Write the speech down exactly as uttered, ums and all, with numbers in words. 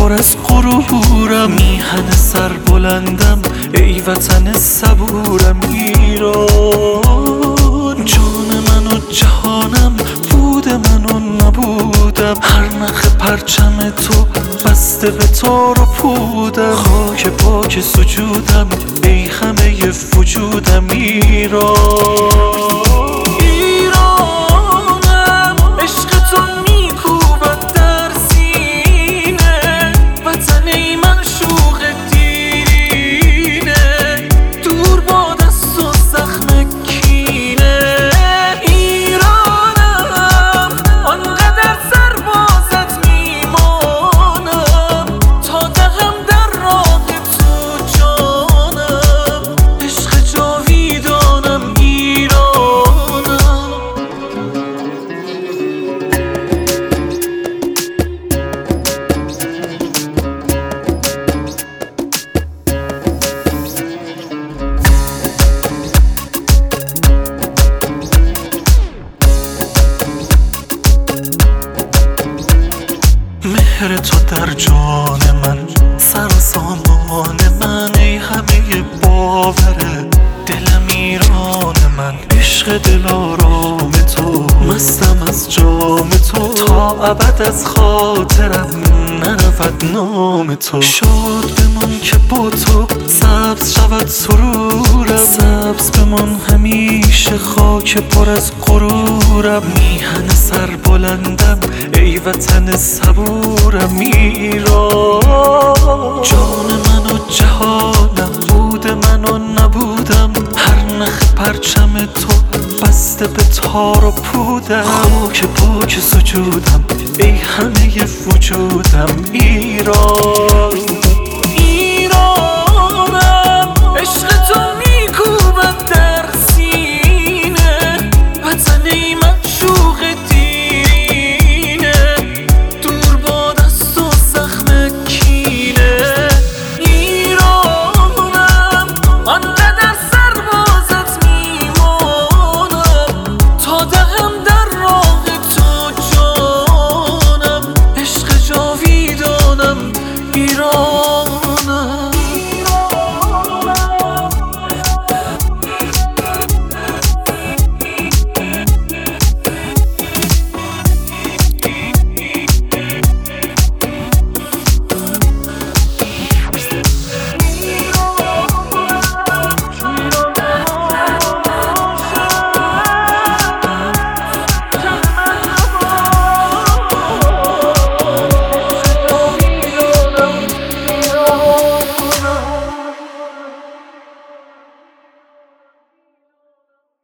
پر از غرورم، میهن سر بلندم ای وطن صبورم. ایران جان من و جهانم، بود من و نبودم، هر نخ پرچم تو بسته به تار و پودم. خاک پاک سجودم ای همه وجودم. ایران مهر تو در جان من، سر و سامان من، ای همه باور دلم ایران من. عشق دلارام تو، مستم از جام تو، تا ابد از خاطرم نرود نام تو. شاد بمان که با تو سبز شود سرورم، سبز بمان همیشه خاک پر از غرورم. میهن سر بلندم ای وطن صبورم. ایران جان من و جهانم، بود من و نبودم، هر نخ پرچم تو بسته به تار و پودم. خاک پاک سجودم ای همه وجودم. ایران